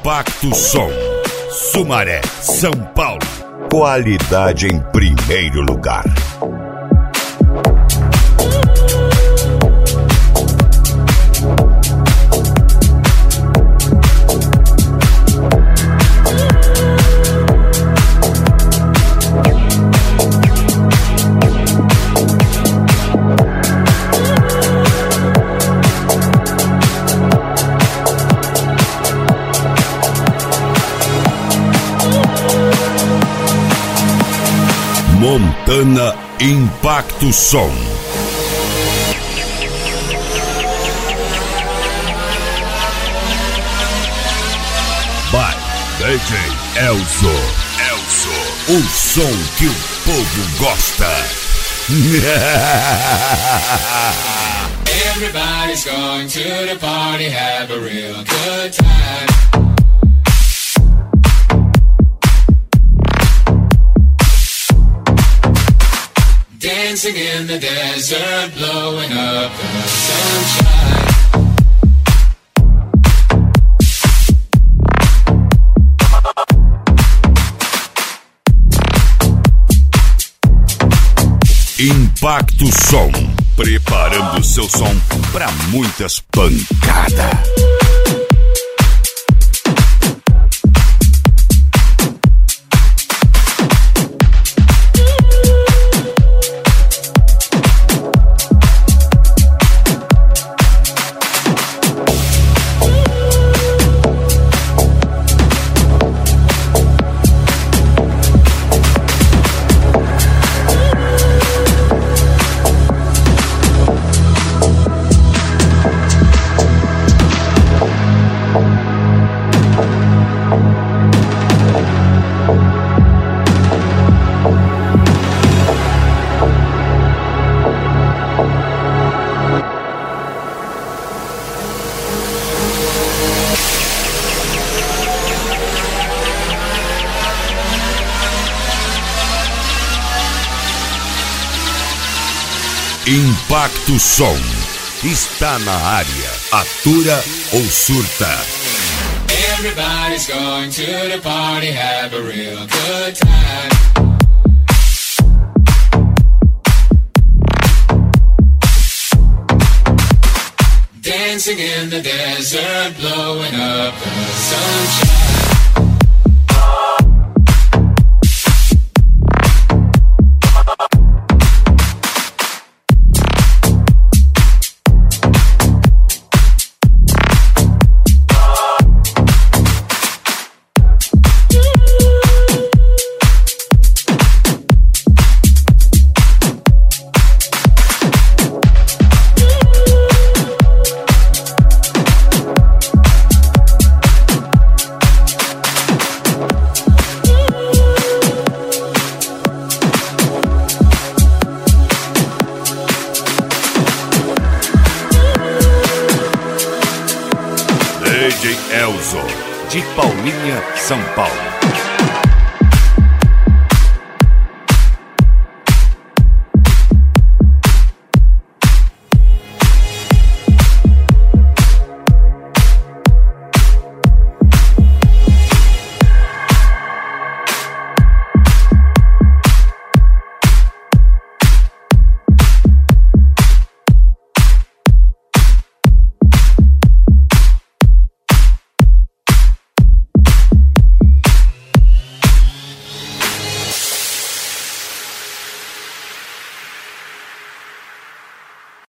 Impacto Som. Sumaré, São Paulo. Qualidade em primeiro lugar. Montana Impacto Som. By DJ Elzo. O som que o povo gosta. Everybody's going to the party, have a real good time. Dancing in the desert, blowing up the sunshine. Impacto Som, preparando seu som para muitas pancadas. Impacto Som está na área. Atura ou surta. Everybody's going to the party, have a real good time. Dancing in the desert, blowing up the sunshine. DJ Elzo, de Palminha, São Paulo.